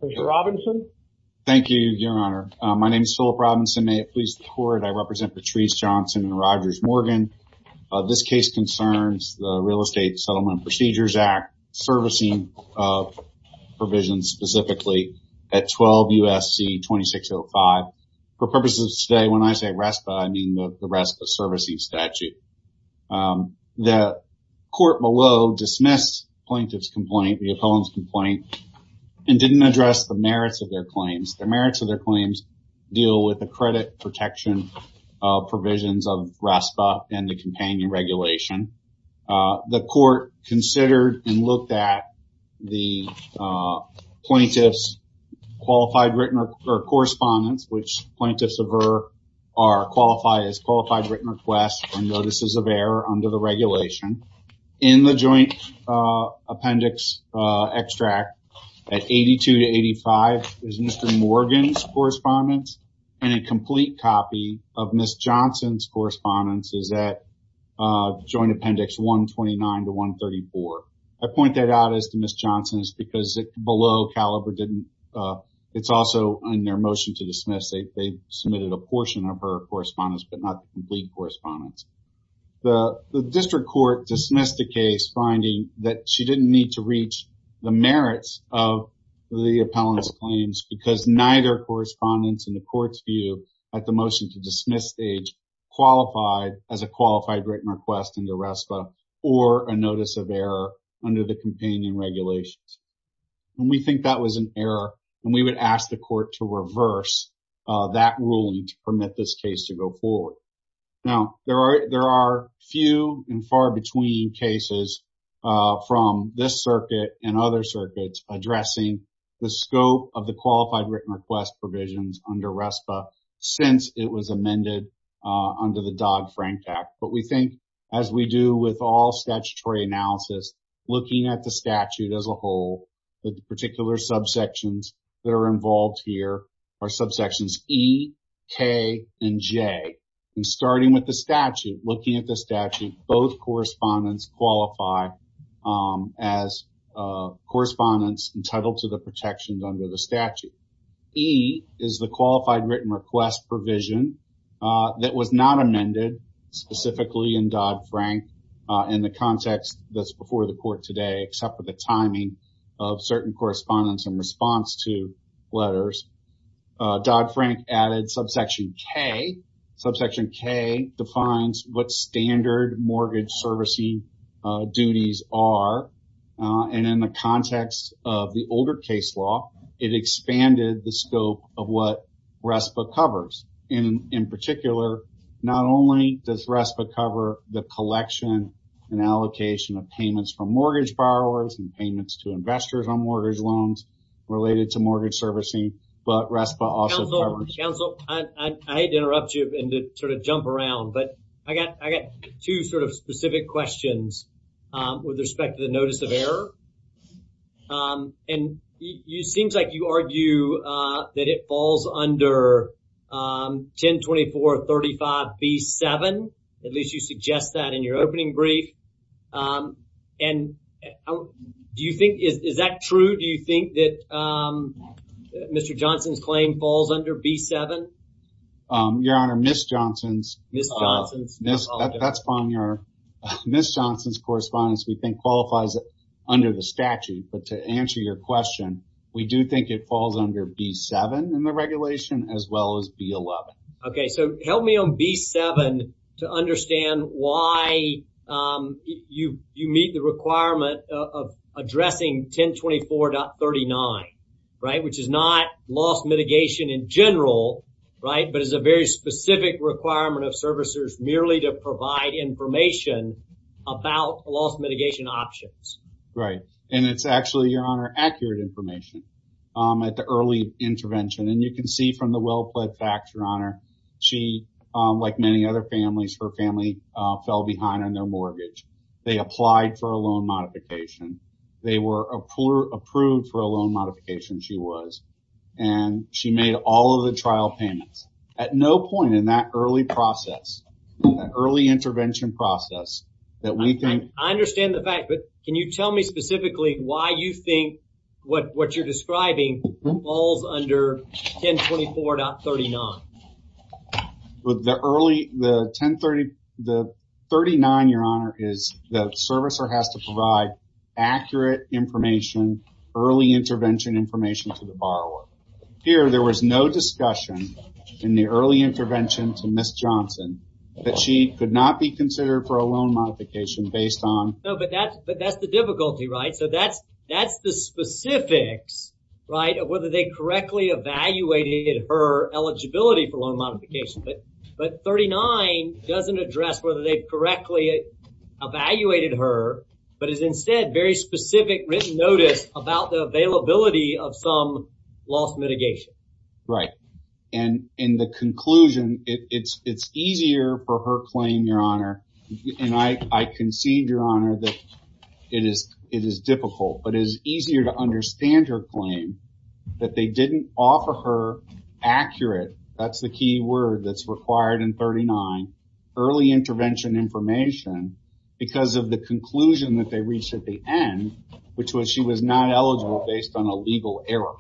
Mr. Robinson? Thank you, Your Honor. My name is Philip Robinson. May it please the Court, I represent Patrice Johnson and Rogers Morgan. This case concerns the Real Estate Settlement Procedures Act, servicing provisions specifically at 12 U.S.C. 2605. For purposes of today, when I say RESPA, I mean the RESPA servicing statute. The court below dismissed plaintiff's complaint, the appellant's complaint, and didn't address the merits of their claims. The merits of their claims deal with the credit protection provisions of RESPA and the companion regulation. The court considered and looked at the plaintiff's qualified written or correspondence, which plaintiffs aver are qualified as qualified written requests or notices of error under the regulation. In the joint appendix extract at 82 to 85 is Mr. Morgan's correspondence, and a complete copy of Ms. Johnson's correspondence is at joint appendix 129 to 134. I point that out as to Ms. Johnson's because below Caliber didn't, it's also in their motion to dismiss. They submitted a portion of her correspondence, but not the complete correspondence. The district court dismissed the case, finding that she didn't need to reach the merits of the appellant's claims because neither correspondence in the court's view at the motion to dismiss stage qualified as a qualified written request under RESPA or a notice of error under the companion regulations. And we think that was an error, and we would ask the court to reverse that ruling to permit this case to go forward. Now, there are few and far between cases from this circuit and other circuits addressing the scope of the qualified written request provisions under RESPA since it was amended under the Dodd-Frank Act. But we think, as we do with all statutory analysis, looking at the statute as a whole, the particular subsections that are involved here are subsections E, K, and J. And starting with the statute, looking at the statute, both correspondents qualify as correspondents entitled to the protections under the statute. E is the qualified written request provision that was not amended specifically in Dodd-Frank in the context that's before the court today, except for the timing of certain correspondence in response to letters. Dodd-Frank added subsection K. Subsection K defines what standard mortgage servicing duties are. And in the context of the older case law, it expanded the scope of what RESPA covers. In particular, not only does RESPA cover the collection and allocation of payments from mortgage borrowers and payments to investors on mortgage loans related to mortgage servicing, but RESPA also covers. Counsel, I hate to interrupt you and to sort of jump around, but I got two sort of specific questions with respect to the notice of error. And you seems like you argue that it falls under 1024-35B7. At least you suggest that in your opening brief. And do you think is that true? Do you think that Mr. Johnson's claim falls under B7? Your Honor, Miss Johnson's. That's fine, Your Honor. Miss Johnson's correspondence we think qualifies under the statute, but to answer your question, we do think it falls under B7 in the regulation as well as B11. Okay, so help me on B7 to understand why you meet the requirement of addressing 1024.39, right, which is not loss mitigation in general, right, but is a very specific requirement of servicers merely to provide information about loss mitigation options. Right, and it's actually, Your Honor, accurate information at the early intervention. And you can see from the well-pled facts, Your Honor, she, like many other families, her family fell behind on their mortgage. They applied for a loan modification. They were approved for a loan modification, she was, and she made all of the trial payments. At no point in that early process, that early intervention process, that we think... I understand the fact, but can you tell me specifically why you think what you're describing falls under 1024.39. With the 39, Your Honor, is the servicer has to provide accurate information, early intervention information to the borrower. Here, there was no discussion in the early intervention to Ms. Johnson that she could not be considered for a loan modification based on. No, but that's the difficulty, right? So that's the specifics, right, of whether they correctly evaluated her eligibility for loan modification. But 39 doesn't address whether they've correctly evaluated her, but is instead very specific written notice about the availability of some loss mitigation. Right. And in the conclusion, it's easier for her claim, Your Honor, and I concede, Your Honor, that it is difficult, but it is easier to understand her claim that they didn't offer her accurate, that's the key word that's required in 39, early intervention information because of the conclusion that they reached at the end, which was she was not eligible based on a legal error.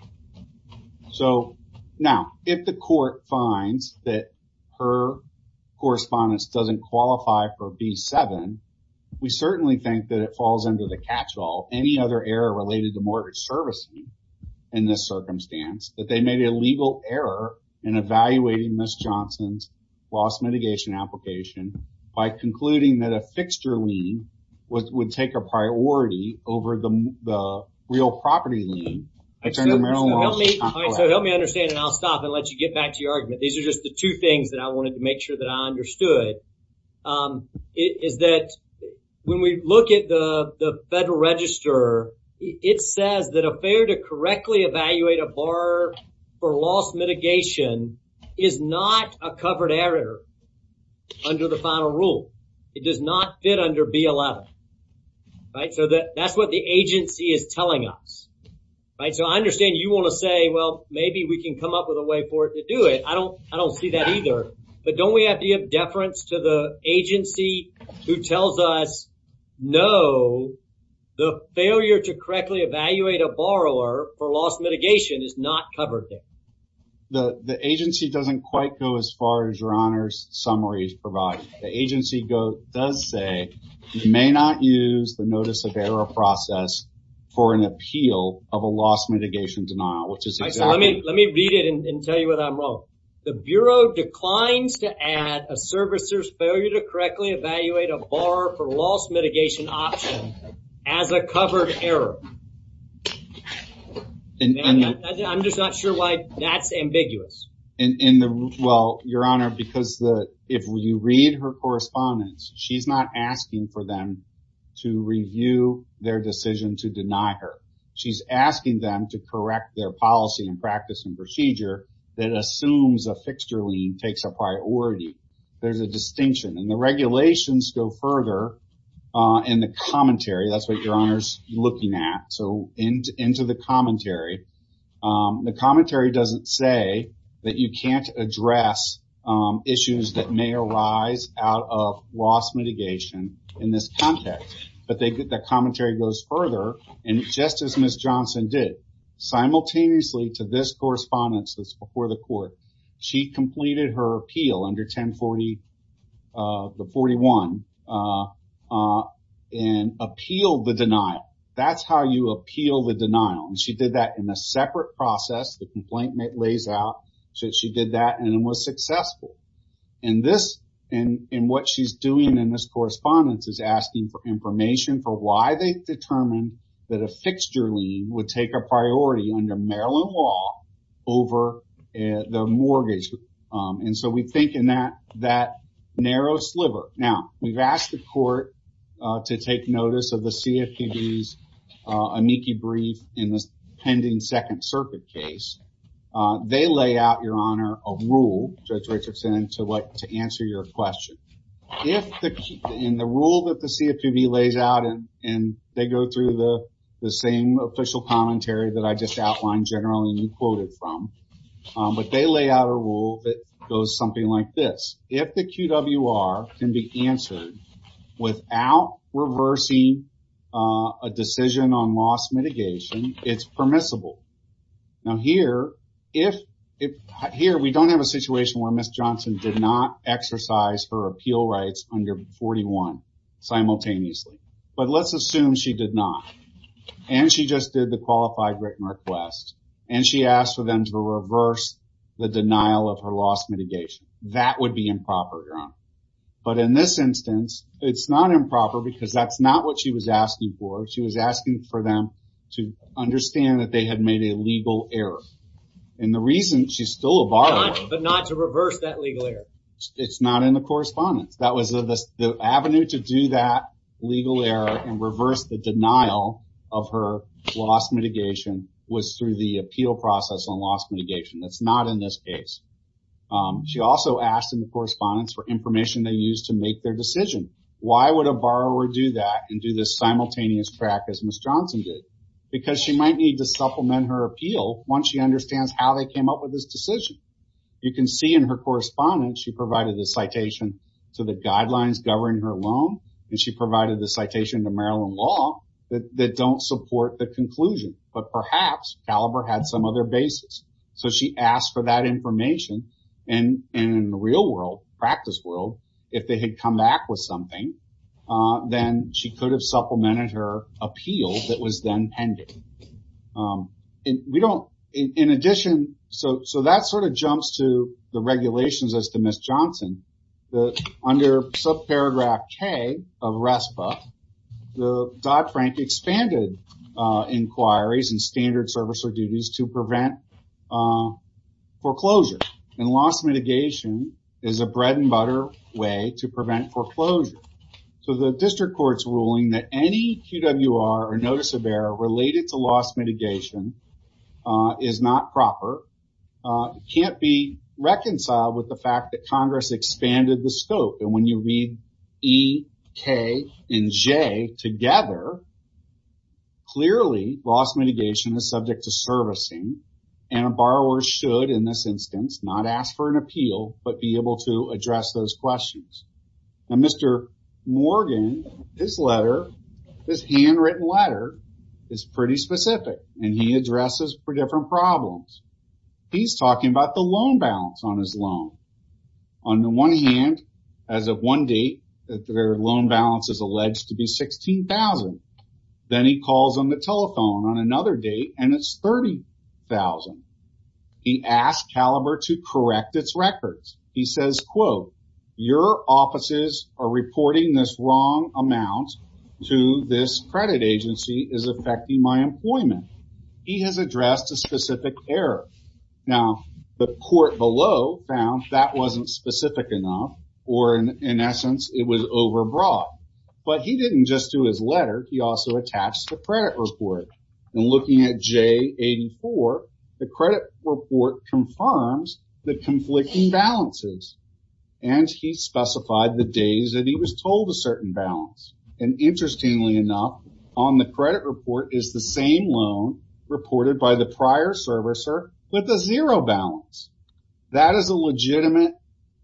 So now, if the court finds that her correspondence doesn't qualify for B7, we certainly think that it falls under the catch-all, any other error related to mortgage servicing in this circumstance, that they made a legal error in evaluating Ms. Johnson's loss mitigation application by concluding that a fixture lien would take a priority over the real property lien. So help me understand, and I'll stop and let you get back to your argument. These are just the two things that I wanted to make sure that I understood. Is that when we look at the Federal Register, it says that a failure to correctly evaluate a borrower for loss mitigation is not a covered error under the final rule. It does not fit under B11. Right? So that's what the agency is telling us. Right? So I understand you want to say, well, maybe we can come up with a way for it to do it. I don't see that either. But don't we have to give deference to the agency who tells us, no, the failure to correctly evaluate a borrower for loss mitigation is not covered there? The agency doesn't quite go as far as Your Honor's summary is provided. The agency does say you may not use the notice of error process for an appeal of a loss mitigation denial, which is exactly. Right, so let me read it and tell you whether I'm wrong. The Bureau declines to add a servicer's failure to correctly evaluate a borrower for loss mitigation option as a covered error. I'm just not sure why that's ambiguous. Well, Your Honor, because if you read her correspondence, she's not asking for them to review their decision to deny her. She's asking them to correct their policy and practice and procedure that assumes a fixture lien takes a priority. There's a distinction, and the regulations go further in the commentary. That's what Your Honor's looking at. So into the commentary. The commentary doesn't say that you can't address issues that may arise out of loss mitigation in this context. But the commentary goes further, and just as Ms. Johnson did, simultaneously to this correspondence that's before the court, she completed her appeal under 1040, the 41, and appealed the denial. That's how you appeal the denial. And she did that in a separate process. The complaint lays out that she did that and was successful. And what she's doing in this correspondence is asking for information for why they determined that a fixture lien would take a priority under Maryland law over the mortgage. And so we think in that narrow sliver. Now, we've asked the court to take notice of the CFPB's amici brief in this pending Second Circuit case. They lay out, Your Honor, a rule, Judge Richardson, to answer your question. In the rule that the CFPB lays out, and they go through the same official commentary that I just outlined generally and you quoted from, but they lay out a rule that goes something like this. If the QWR can be answered without reversing a decision on loss mitigation, it's permissible. Now here we don't have a situation where Ms. Johnson did not exercise her appeal rights under 41 simultaneously. But let's assume she did not. And she just did the qualified written request. And she asked for them to reverse the denial of her loss mitigation. That would be improper, Your Honor. But in this instance, it's not improper because that's not what she was asking for. She was asking for them to understand that they had made a legal error. And the reason she's still a borrower. But not to reverse that legal error. It's not in the correspondence. That was the avenue to do that legal error and reverse the denial of her loss mitigation was through the appeal process on loss mitigation. That's not in this case. She also asked in the correspondence for information they used to make their decision. Why would a borrower do that and do this simultaneous track as Ms. Johnson did? Because she might need to supplement her appeal once she understands how they came up with this decision. You can see in her correspondence, she provided the citation to the guidelines governing her loan, and she provided the citation to Maryland law that don't support the conclusion. But perhaps Caliber had some other basis. So she asked for that information. And in the real world, practice world, if they had come back with something, then she could have supplemented her appeal that was then pending. In addition, so that sort of jumps to the regulations as to Ms. Johnson. Under subparagraph K of RESPA, the Dodd-Frank expanded inquiries and standard servicer duties to prevent foreclosure. And loss mitigation is a bread and butter way to prevent foreclosure. So the district court's ruling that any QWR or notice of error related to loss mitigation is not proper can't be reconciled with the fact that Congress expanded the scope. And when you read E, K, and J together, clearly loss mitigation is subject to servicing. And a borrower should, in this instance, not ask for an appeal, but be able to address those questions. Now, Mr. Morgan, his handwritten letter is pretty specific, and he addresses different problems. He's talking about the loan balance on his loan. On the one hand, as of one date, their loan balance is alleged to be $16,000. Then he calls on the telephone on another date, and it's $30,000. He asked Caliber to correct its records. He says, quote, "Your offices are reporting this wrong amount to this credit agency is affecting my employment." He has addressed a specific error. Now, the court below found that wasn't specific enough, or in essence, it was overbroad. But he didn't just do his letter. He also attached the credit report. And looking at J84, the credit report confirms the conflicting balances. And he specified the days that he was told a certain balance. And interestingly enough, on the credit report is the same loan reported by the prior servicer with a zero balance. That is a legitimate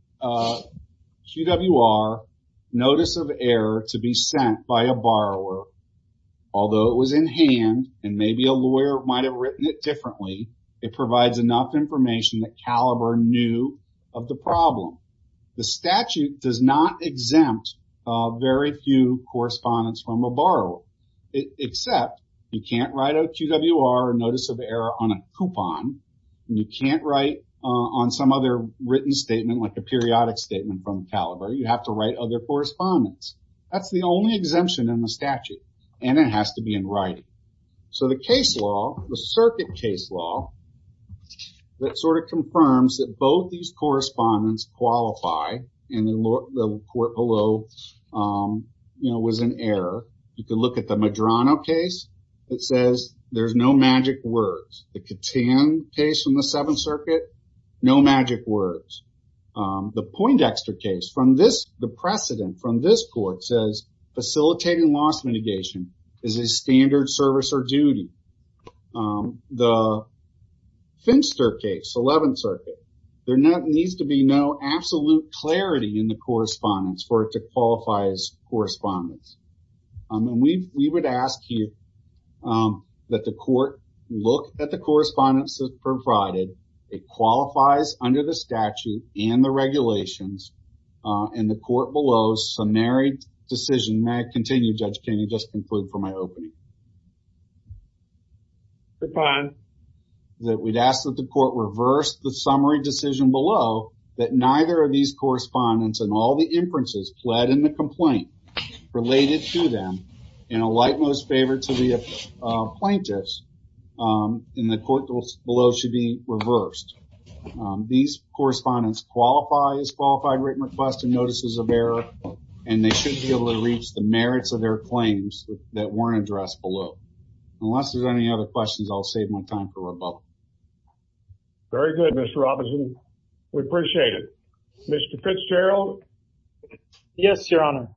QWR notice of error to be sent by a borrower. Although it was in hand and maybe a lawyer might have written it differently, it provides enough information that Caliber knew of the problem. The statute does not exempt very few correspondence from a borrower, except you can't write a QWR or notice of error on a coupon, and you can't write on some other written statement like a periodic statement from Caliber. You have to write other correspondence. That's the only exemption in the statute, and it has to be in writing. So the case law, the circuit case law, that sort of confirms that both these correspondence qualify, and the court below, was in error. You could look at the Medrano case that says there's no magic words. The Catan case from the Seventh Circuit, no magic words. The Poindexter case the precedent from this court says facilitating loss mitigation is a standard servicer duty. The Finster case, 11th Circuit, there needs to be no absolute clarity in the correspondence for it to qualify as correspondence. And we would ask you that the court look at the correspondence that's provided. It qualifies under the statute and the regulations, and the court below's summary decision. May I continue, Judge King, and just conclude for my opening? You're fine. That we'd ask that the court reverse the summary decision below, that neither of these correspondence and all the inferences pled in the complaint related to them in a light most favor to the plaintiffs, and the court below should be reversed. These correspondence qualify as qualified written requests and notices of error, and they should be able to reach the merits of their claims that weren't addressed below. Unless there's any other questions, I'll save my time for rebuttal. Very good, Mr. Robinson. We appreciate it. Mr. Fitzgerald? Yes, Your Honor.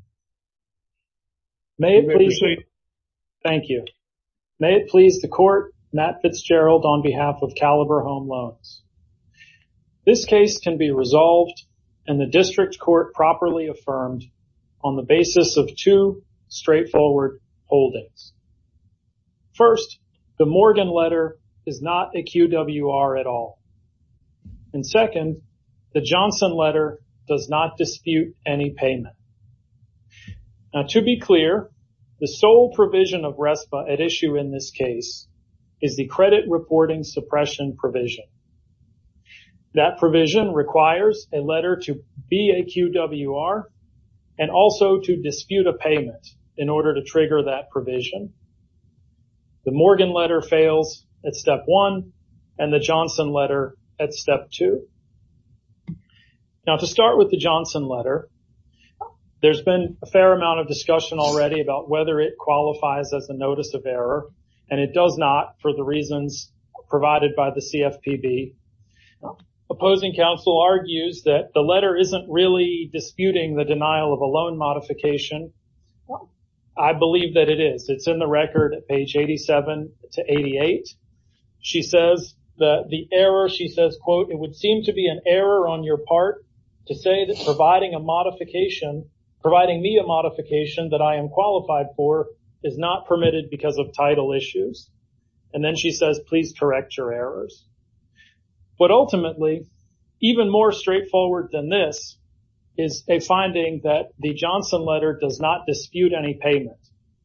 May it please the... Thank you. May it please the court, Matt Fitzgerald on behalf of Caliber Home Loans. This case can be resolved and the district court properly affirmed on the basis of two straightforward holdings. First, the Morgan letter is not a QWR at all. And second, the Johnson letter does not dispute any payment. Now, to be clear, the sole provision of RESPA at issue in this case is the credit reporting suppression provision. That provision requires a letter to be a QWR and also to dispute a payment in order to trigger that provision. The Morgan letter fails at step 1 and the Johnson letter at step 2. Now, to start with the Johnson letter, there's been a fair amount of discussion already about whether it qualifies as a notice of error, and it does not for the reasons provided by the CFPB. Opposing counsel argues that the letter isn't really disputing the denial of a loan modification. I believe that it is. It's in the record at page 87 to 88. She says that the error, she says, quote, "It would seem to be an error on your part to say that providing me a modification that I am qualified for is not permitted because of title issues." And then she says, "Please correct your errors." But ultimately, even more straightforward than this is a finding that the Johnson letter does not dispute any payment.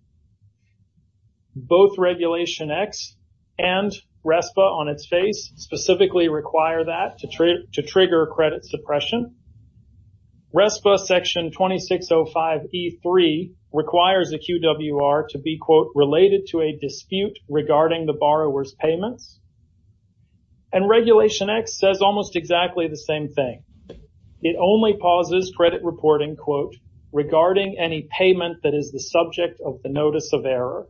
Both Regulation X and RESPA on its face specifically require that to trigger credit suppression. RESPA section 2605E3 requires a QWR to be, quote, "related to a dispute regarding the borrower's payments." And Regulation X says almost exactly the same thing. It only pauses credit reporting, quote, "regarding any payment that is the subject of the notice of error."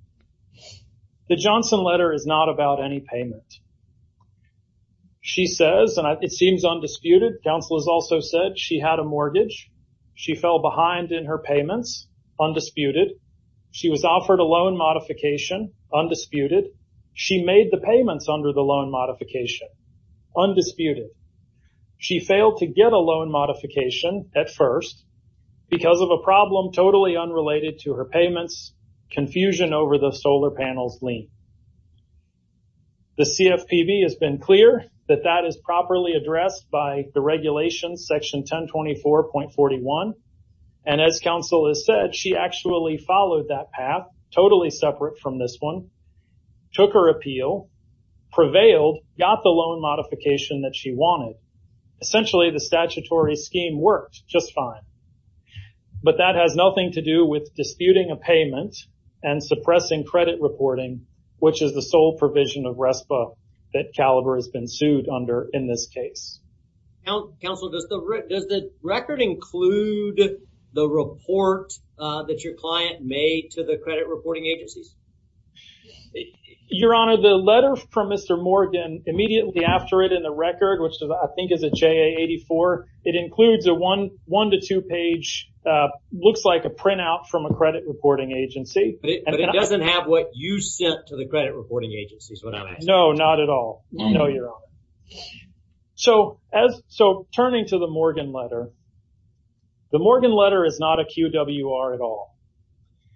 The Johnson letter is not about any payment. She says, and it seems undisputed, counsel has also said she had a mortgage. She fell behind in her payments, undisputed. She was offered a loan modification, undisputed. She made the payments under the loan modification, undisputed. She failed to get a loan modification at first because of a problem totally unrelated to her payments, confusion over the solar panels lien. The CFPB has been clear that that is properly addressed by the regulations, section 1024.41. And as counsel has said, she actually followed that path, totally separate from this one, took her appeal, prevailed, got the loan modification that she wanted. Essentially, the statutory scheme worked just fine. But that has nothing to do with disputing a payment and suppressing credit reporting, which is the sole provision of RESPA that Caliber has been sued under in this case. Counsel, does the record include the report that your client made to the credit reporting agencies? Your Honor, the letter from Mr. Morgan immediately after it in the record, which I think is a JA 84, it includes a one to 2 page, looks like a printout from a credit reporting agency. But it doesn't have what you sent to the credit reporting agencies, what I'm asking. No, not at all. No, Your Honor. So turning to the Morgan letter is not a QWR at all.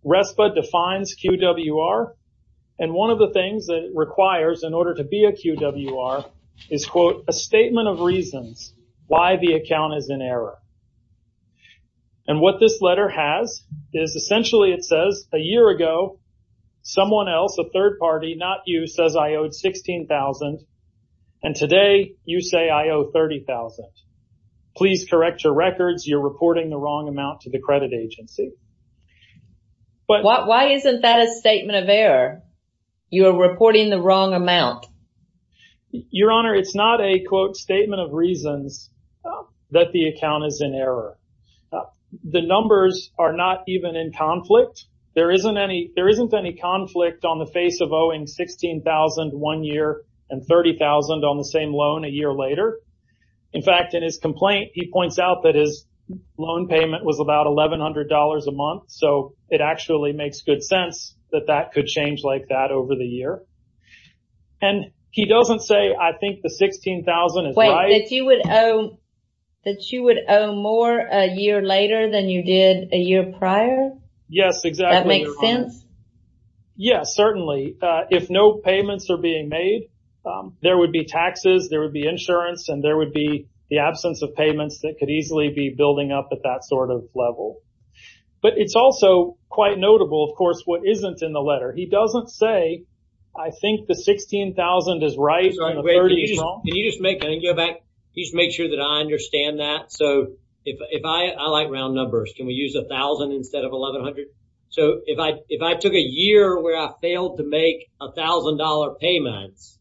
RESPA defines QWR, and one of the things that it requires in order to be a QWR is, quote, a statement of reasons why the account is in error. And what this letter has is essentially it says, a year ago, someone else, a third party, not you, says I owed $16,000, and today you say I owe $30,000. Please correct your records. You're reporting the wrong amount to the credit agency. But why isn't that a statement of error? You are reporting the wrong amount. Your Honor, it's not a, quote, statement of reasons that the account is in error. The numbers are not even in conflict. There isn't any conflict on the face of owing $16,000 one year and $30,000 on the same loan a year later. In fact, in his complaint, he points out that his loan payment was about $1,100 a month. So it actually makes good sense that that could change like that over the year. And he doesn't say, I think the $16,000 is right. Wait, that you would owe more a year later than you did a year prior? Yes, exactly. That makes sense? Yes, certainly. If no payments are being made, there would be taxes, there would be insurance, and there would be the absence of payments that could easily be building up at that sort of level. But it's also quite notable, of course, what isn't in the letter. He doesn't say, I think the $16,000 is right and the 30 is wrong. Can you just make sure that I understand that? So if I like round numbers, can we use 1,000 instead of 1,100? So if I took a year where I failed to make $1,000 payments,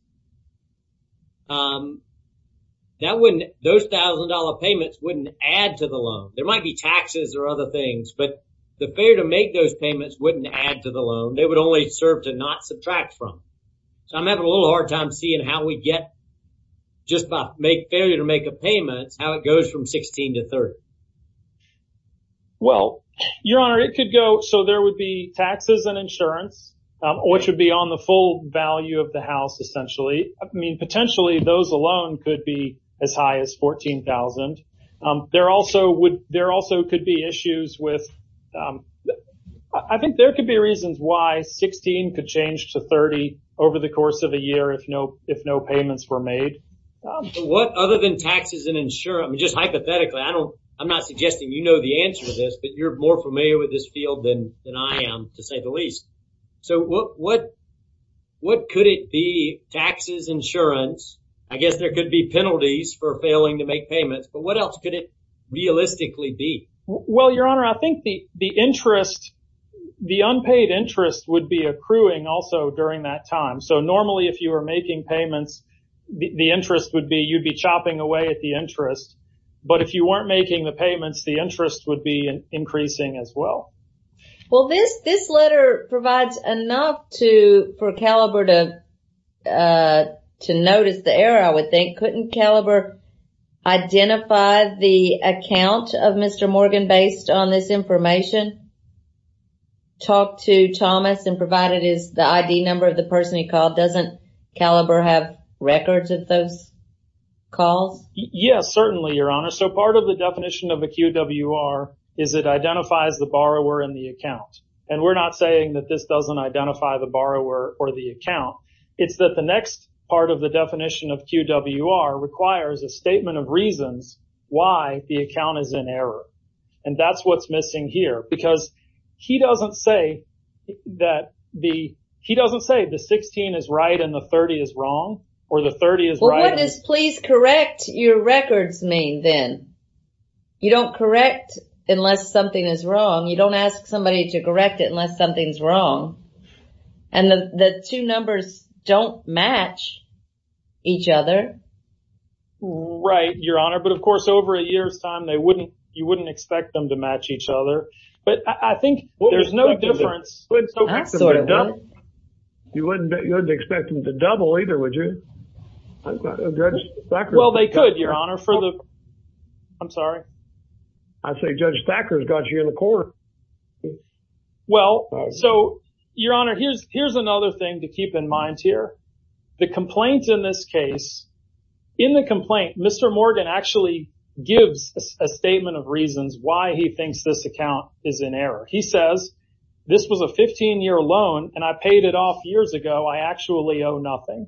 those $1,000 payments wouldn't add to the loan. There might be taxes or other things, but the failure to make those payments wouldn't add to the loan. They would only serve to not subtract from. So I'm having a little hard time seeing how we get, just by failure to make a payment, how it goes from 16 to 30. Well, Your Honor, it could go, so there would be taxes and insurance, which would be on the full value of the house, essentially. I mean, potentially those alone could be as high as $14,000. There also could be issues with, I think there could be reasons why 16 could change to 30 over the course of a year if no payments were made. What other than taxes and insurance? I mean, just hypothetically, I'm not suggesting you know the answer to this, but you're more familiar with this field than I am, to say the least. So what could it be? Taxes, insurance. I guess there could be penalties for failing to make payments, but what else could it realistically be? Well, Your Honor, I think the interest, the unpaid interest would be accruing also during that time. So normally if you were making payments, the interest would be, you'd be chopping away at the interest. But if you weren't making the payments, the interest would be increasing as well. Well, this letter provides enough for Caliber to notice the error, I would think. Couldn't Caliber identify the account of Mr. Morgan based on this information? Talk to Thomas and provided the ID number of the person he called. Doesn't Caliber have records of those calls? Yes, certainly, Your Honor. So part of the definition of a QWR is it identifies the borrower and the account. And we're not saying that this doesn't identify the borrower or the account. It's that the next part of the definition of QWR requires a statement of reasons why the account is in error. And that's what's missing here, because he doesn't say the 16 is right and the 30 is wrong, or the 30 is right. Well, what does please correct your records mean then? You don't correct unless something is wrong. You don't ask somebody to correct it unless something's wrong. And the two numbers don't match each other. Right, Your Honor. But of course, over a year's time, you wouldn't expect them to match each other. But I think there's no difference. You wouldn't expect them to double either, would you? Well, they could, Your Honor, I'm sorry. I say Judge Thacker's got you in the corner. Well, so, Your Honor, here's another thing to keep in mind here. The complaint in this case, in the complaint, Mr. Morgan actually gives a statement of reasons why he thinks this account is in error. He says, this was a 15-year loan and I paid it off years ago. I actually owe nothing.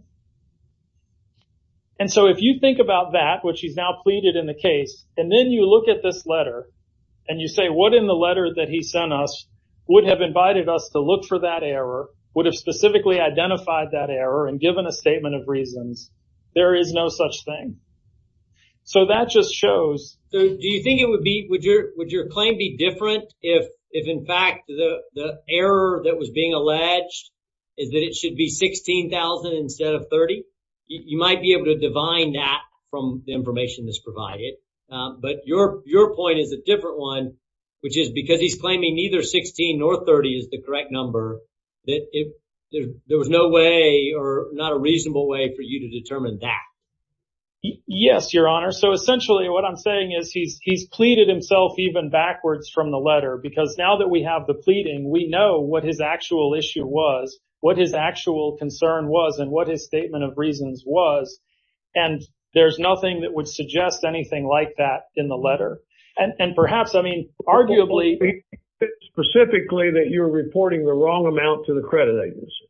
And so if you think about that, which he's now pleaded in the case, and then you look at this letter and you say, what in the letter that he sent us would have invited us to look for that error, would have specifically identified that error and given a statement of reasons? There is no such thing. So that just shows. So do you think it would your claim be different if in fact the error that was being alleged is that it should be 16,000 instead of 30? You might be able to divine that from the information that's provided. But your point is a different one, which is because he's claiming neither 16 nor 30 is the correct number, that there was no way or not a reasonable way for you to determine that. Yes, Your Honor. So essentially what I'm saying is he's pleaded himself even backwards from the letter, because now that we have the pleading, we know what his actual issue was, what his actual concern was, and what his statement of reasons was. And there's nothing that would suggest anything like that in the letter. And perhaps, I mean, arguably, specifically that you're reporting the wrong amount to the credit agency.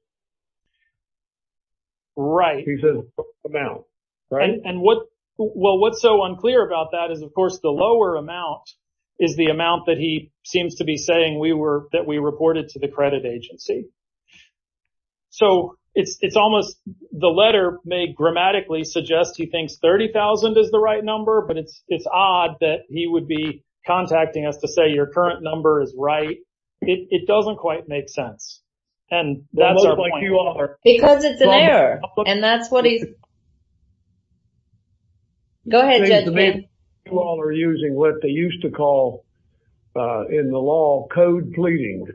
Right. He says amount. Right. And what's so unclear about that is, of course, the lower amount is the amount that he seems to be saying that we reported to the credit agency. So it's almost, the letter may grammatically suggest he thinks 30,000 is the right number, but it's odd that he would be contacting us to say your current number is right. It doesn't quite make sense. And that's our point. You are. Because it's an error. And that's what he's. Go ahead, Judge Mann. You all are using what they used to call in the law code pleading.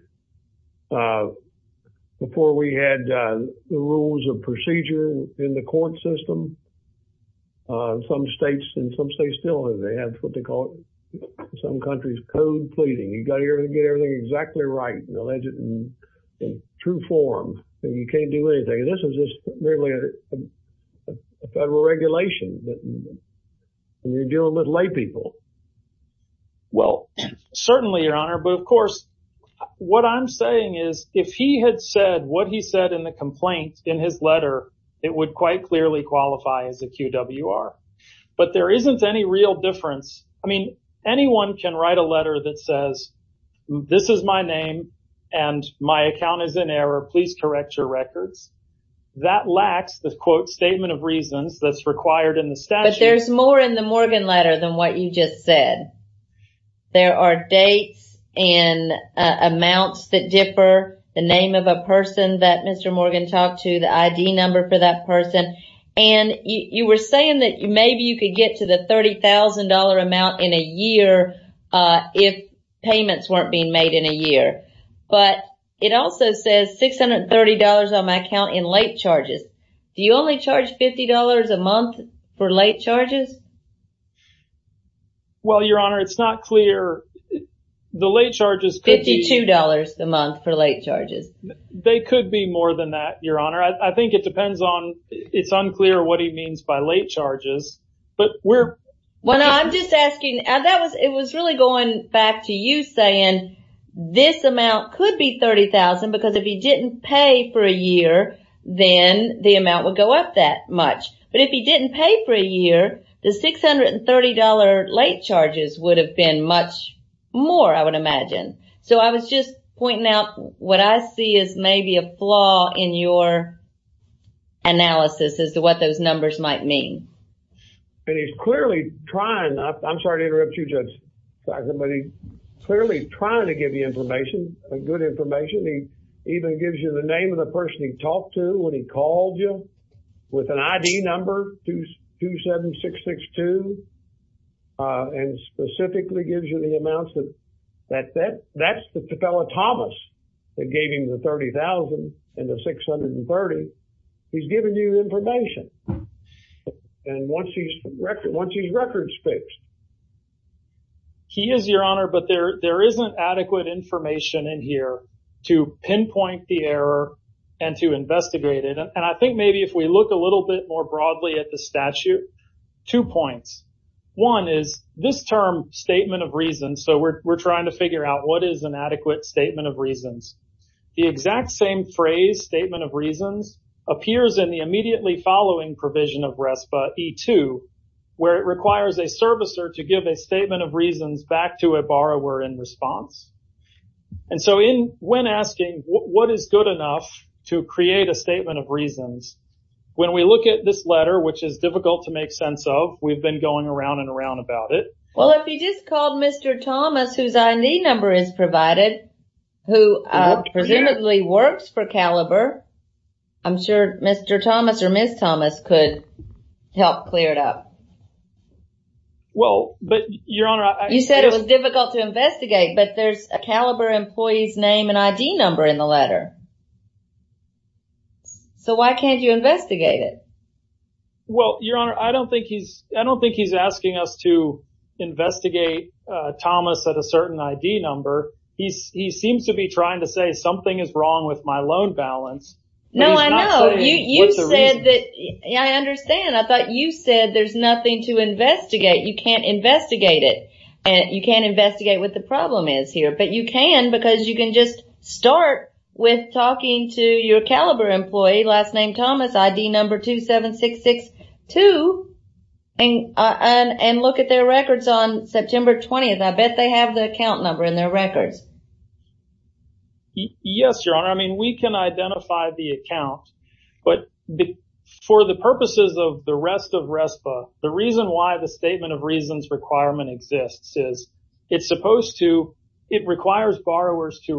Before we had the rules of procedure in the court system, some states still have. They have what they call it, in some countries, code pleading. You got to get everything exactly right and allege it in true form. And you can't do anything. This is just merely a federal regulation that. And you're dealing with lay people. Well, certainly, Your Honor. But of course, what I'm saying is if he had said what he said in the complaint in his letter, it would quite clearly qualify as a QWR. But there isn't any real difference. I mean, anyone can write a letter that says, this is my name and my account is in error. Please correct your records. That lacks the, quote, statement of reasons that's required in the statute. But there's more in the Morgan letter than what you just said. There are dates and amounts that differ, the name of a person that Mr. Morgan talked to, the ID number for that person. And you were saying that maybe you could get to the $30,000 amount in a year if payments weren't being made in a year. But it also says $630 on my account in late charges. Do you only charge $50 a month for late charges? Well, Your Honor, it's not clear. The late charges could be $52 a month for late charges. They could be more than that, Your Honor. I think it depends on, it's unclear what he means by late charges, but well, no, I'm just asking, it was really going back to you saying, this amount could be $30,000 because if he didn't pay for a year, then the amount would go up that much. But if he didn't pay for a year, the $630 late charges would have been much more, I would imagine. So I was just pointing out what I see as maybe a flaw in your analysis as to what those numbers might mean. And he's clearly trying, I'm sorry to interrupt you, Judge Sackler, but he's clearly trying to give you information, good information. He even gives you the name of the person he talked to when he called you with an ID number, 27662, and specifically gives you the amounts that's the fellow Thomas that gave him the 30,000 and the 630. He's giving you information. And once his record's fixed. He is, Your Honor, but there isn't adequate information in here to pinpoint the error and to investigate it. And I think maybe if we look a little bit more broadly at the statute, 2 points. One is this term statement of reasons. So we're trying to figure out what is an adequate statement of reasons. The exact same phrase, statement of reasons, appears in the immediately following provision of RESPA, E2, where it requires a servicer to give a statement of reasons back to a borrower in response. And so when asking what is good enough to create a statement of reasons, when we look at this letter, which is difficult to make sense of, we've been going around and around about it. Well, if you just called Mr. Thomas, whose ID number is provided, who presumably works for Caliber, I'm sure Mr. Thomas or Ms. Thomas could help clear it up. Well, but Your Honor, you said it was difficult to investigate, but there's a Caliber employee's name and ID number in the letter. So why can't you investigate it? Well, Your Honor, I don't think he's asking us to investigate Thomas at a certain ID number. He seems to be trying to say something is wrong with my loan balance. No, I know. You said that. I understand. I thought you said there's nothing to investigate. You can't investigate it. And you can't investigate what the problem is here. But you can, because you can just start with talking to your Caliber employee, last name Thomas, ID number 27662, and look at their records on September 20th. I bet they have the account number in their records. Yes, Your Honor. I mean, we can identify the account, but for the purposes of the rest of RESPA, the reason why the statement of reasons requirement exists is it requires borrowers to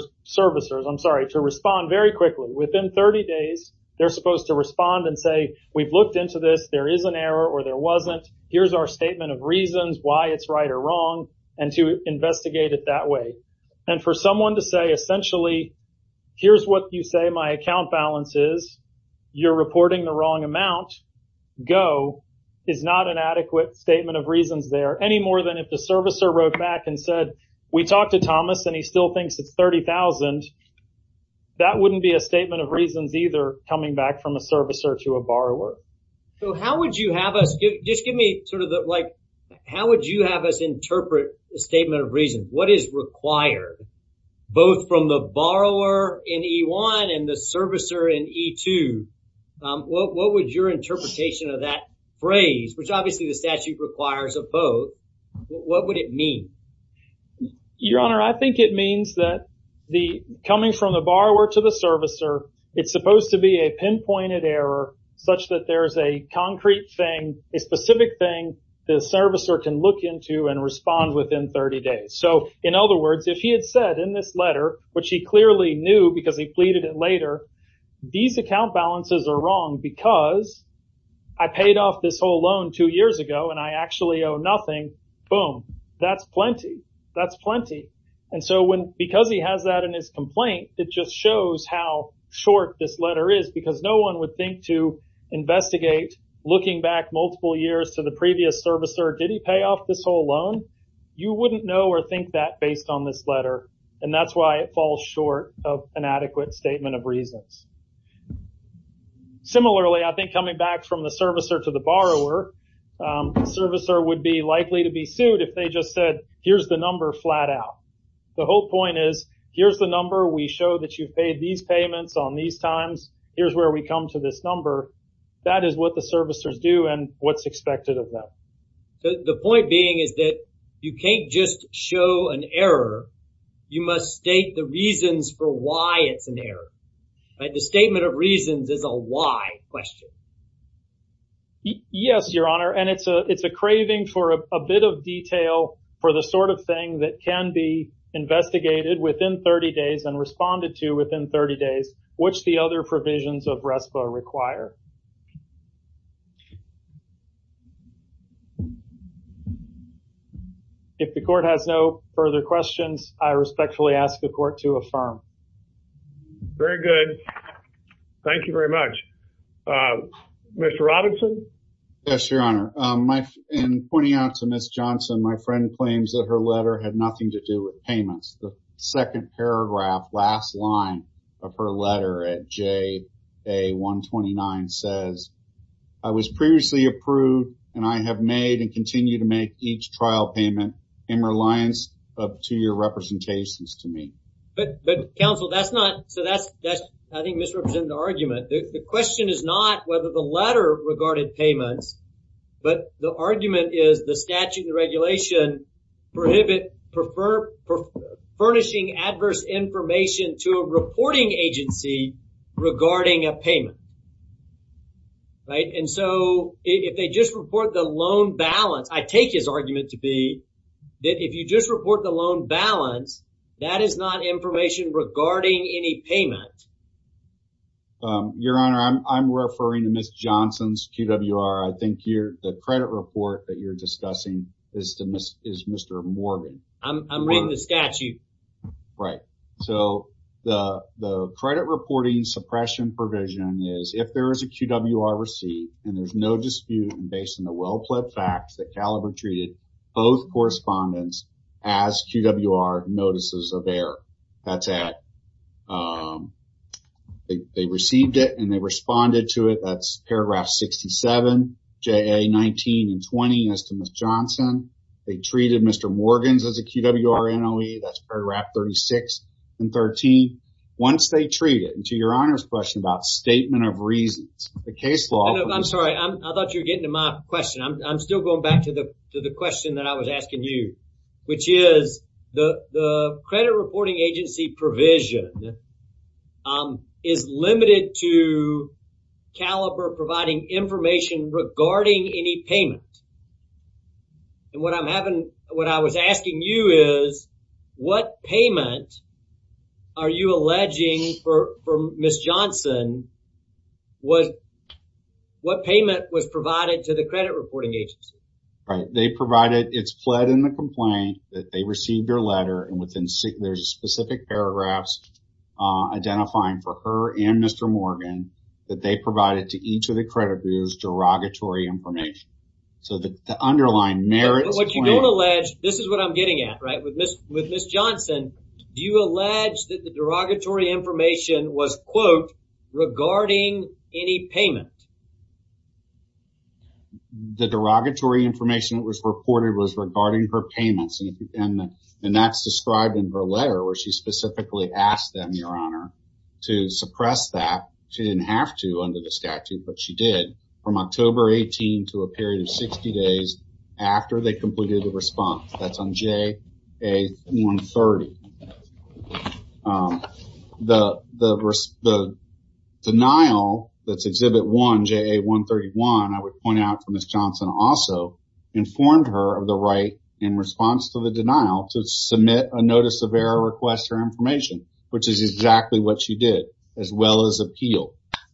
respond very quickly. Within 30 days, they're supposed to respond and say, we've looked into this, there is an error or there wasn't. Here's our statement of reasons, why it's right or wrong, and to investigate it that way. And for someone to say, essentially, here's what you say my account balance is, you're reporting the wrong amount, go, is not an adequate statement of reasons there, any more than if the servicer wrote back and said, we talked to Thomas and he still thinks it's $30,000. That wouldn't be a statement of reasons either, coming back from a servicer to a borrower. So how would you have us, just give me sort of how would you have us interpret the statement of reasons? What is required, both from the borrower in E1 and the servicer in E2? What would your interpretation of that phrase, which obviously the statute requires of both, what would it mean? Your Honor, I think it means that coming from the borrower to the servicer, it's supposed to be a pinpointed error such that there's a concrete thing, a specific thing the servicer can look into and respond within 30 days. So, in other words, if he had said in this letter, which he clearly knew because he pleaded it later, these account balances are wrong because I paid off this whole loan 2 years ago and I actually owe nothing, boom, that's plenty. That's plenty. And so because he has that in his complaint, it just shows how short this letter is, because no one would think to investigate, looking back multiple years to the previous servicer, did he pay off this whole loan? You wouldn't know or think that based on this letter, and that's why it falls short of an adequate statement of reasons. Similarly, I think coming back from the servicer to the borrower, the servicer would be likely to be sued if they just said, here's the number flat out. The whole point is, here's the number, we show that you've paid these payments on these times, here's where we come to this number. That is what the servicers do and what's expected of them. So the point being is that you can't just show an error. You must state the reasons for why it's an error. Right? The statement of reasons is a why question. Yes, Your Honor, and it's a craving for a bit of detail for the sort of thing that can be investigated within 30 days and responded to within 30 days, which the other provisions of RESPA require. If the court has no further questions, I respectfully ask the court to affirm. Very good. Thank you very much. Mr. Robinson? Yes, Your Honor. In pointing out to Ms. Johnson, my friend claims that her letter had nothing to do with payments. The second paragraph, last line of her letter at JA 129 says, I was previously approved and I have made and continue to make each trial payment in reliance to your representations to me. But counsel, that's I think misrepresenting the argument. The question is not whether the letter regarded payments, but the argument is the statute and the regulation prohibit furnishing adverse information to a reporting agency regarding a payment. Right? And so if they just report the loan balance, I take his argument to be that if you just report the loan balance, that is not information regarding any payment. Your Honor, I'm referring to Ms. Johnson's QWR. I think the credit report that you're discussing is Mr. Morgan. I'm reading the statute. Right. So the credit reporting suppression provision is if there is a QWR receipt and there's no dispute and based on the well-pled facts that Caliber treated both correspondents as QWR notices of error. That's at, they received it and they responded to it. That's paragraph 67, JA 19 and 20 as to Ms. Johnson. They treated Mr. Morgan's as a QWR NOE. That's paragraph 36 and 13. Once they treat it, and to your Honor's question about statement of reasons, the case law. I'm sorry. I thought you were getting to my question. I'm still going back to the question that I was asking you, which is the credit reporting agency provision is limited to Caliber providing information regarding any payment. And what I was asking you is, what payment are you alleging for Ms. Johnson what payment was provided to the credit reporting agency? Right. They provided, it's pled in the complaint that they received your letter and there's specific paragraphs identifying for her and Mr. Morgan that they provided to each of the credit bureaus derogatory information. So the underlying merits. But what you don't allege, this is what I'm getting at, right? With Ms. Johnson, do you allege that the derogatory information was, quote, regarding any payment? The derogatory information that was reported was regarding her payments. And that's described in her letter where she specifically asked them, Your Honor, to suppress that. She didn't have to under the statute, but she did from October 18 to a period of 60 days after they completed the response. That's on JA 130. The denial that's Exhibit 1, JA 131, I would point out for Ms. Johnson also informed her of the right in response to the denial to submit a notice of error request or information, which is exactly what she did, as well as appeal.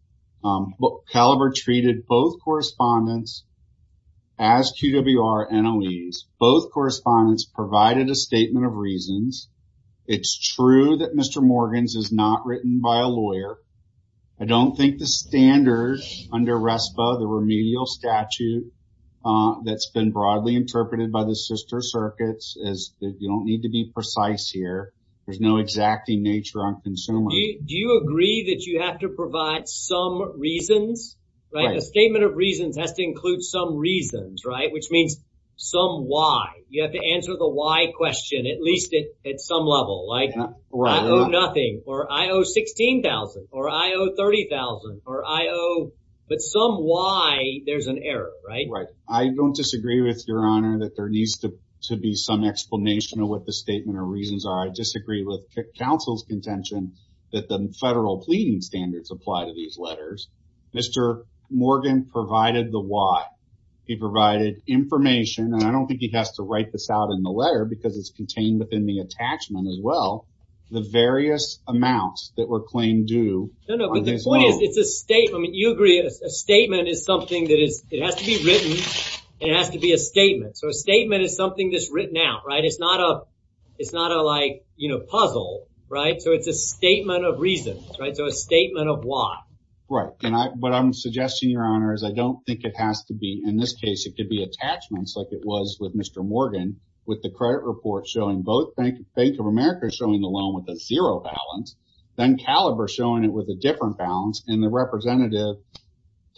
Caliber treated both correspondents as QWR NOEs. Both correspondents provided a statement of reasons. It's true that Mr. Morgan's is not written by a lawyer. I don't think the standard under RESPA, the remedial statute, that's been broadly interpreted by the sister circuits is that you don't need to be precise here. There's no exacting nature on consumers. Do you agree that you have to provide some reasons, right? A statement of reasons has to include some reasons, right? Which means some why. You have to answer the why question, at least at some level, like I owe nothing, or I owe $16,000, or I owe $30,000, or I owe, but some why there's an error, right? Right. I don't disagree with Your Honor that there needs to be some explanation of what the statement of reasons are. I disagree with counsel's contention that the federal pleading standards apply to these letters. Mr. Morgan provided the why. He provided information, and I don't think he has to write this out in the letter because it's contained within the attachment as well, the various amounts that were claimed due. No, but the point is it's a statement. I mean, you agree a statement is something that it has to be written and it has to be a statement. So a statement is something that's written out, right? It's not a like, puzzle, right? So it's a statement of reasons, right? So a statement of why. Right. And what I'm suggesting, Your Honor, is I don't think it has to be, in this case, it could be attachments like it was with Mr. Morgan, with the credit report showing both Bank of America showing the loan with a zero balance, then Caliber showing it with a different balance, and the representative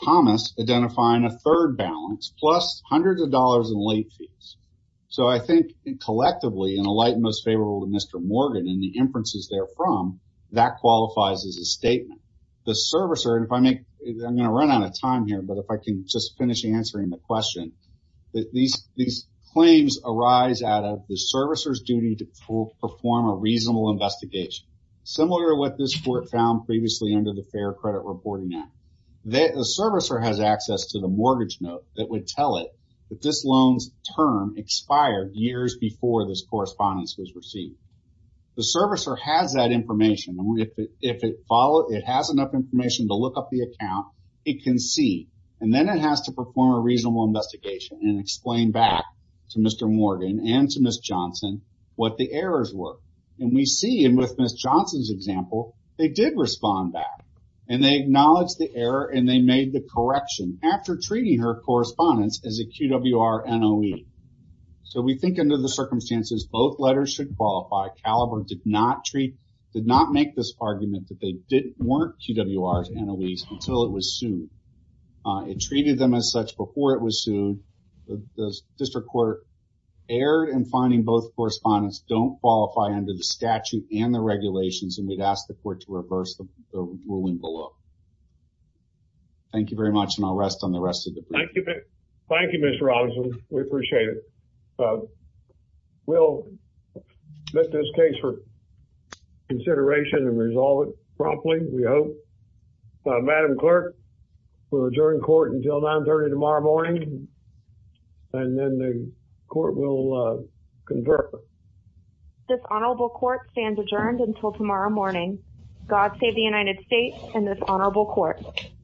Thomas identifying a third balance plus hundreds of dollars in late fees. So I think collectively, in a light most favorable to Mr. Morgan and the inferences therefrom, that qualifies as a statement. The servicer, and I'm going to run out of time here, but if I can just finish answering the question, that these claims arise out of the servicer's duty to perform a reasonable investigation, similar to what this court found previously under the Fair Credit Reporting Act. The servicer has access to the mortgage note that would tell it that this loan's term expired years before this correspondence was received. The servicer has that information, and if it has enough information to look up the account, it can see, and then it has to perform a reasonable investigation and explain back to Mr. Morgan and to Ms. Johnson what the errors were. And we see, and with Ms. Johnson's example, they did respond back, and they acknowledged the error and they made the correction after treating her correspondence as a QWR NOE. So we think under the circumstances, both letters should qualify. Caliber did not make this argument that they weren't QWR's NOEs until it was sued. It treated them as such before it was sued. The district court erred in finding both correspondents don't qualify under the statute and the regulations, and we'd ask the court to reverse the ruling below. Thank you very much, and I'll rest on the rest of the brief. Thank you, Mr. Robinson. We appreciate it. We'll let this case for consideration and resolve it promptly, we hope. Madam Clerk, we'll adjourn court until 9:30 tomorrow morning, and then the court will confer. This honorable court stands adjourned until tomorrow morning. God save the United States and this honorable court.